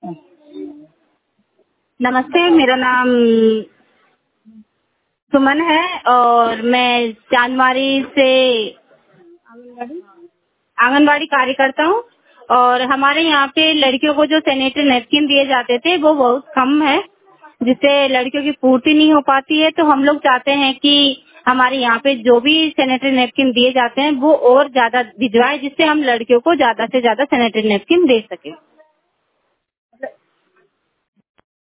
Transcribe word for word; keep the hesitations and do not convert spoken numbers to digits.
नमस्ते, मेरा नाम सुमन है और मैं चांदमारी से आंगनबाड़ी कार्यकर्ता हूँ। और हमारे यहाँ पे लड़कियों को जो सैनिटरी नैपकिन दिए जाते थे वो बहुत कम है, जिससे लड़कियों की पूर्ति नहीं हो पाती है। तो हम लोग चाहते हैं कि हमारे यहाँ पे जो भी सैनिटरी नैपकिन दिए जाते हैं वो और ज्यादा भिजवाए, जिससे हम लड़कियों को ज्यादा से ज्यादा सैनिटरी नैपकिन दे सके।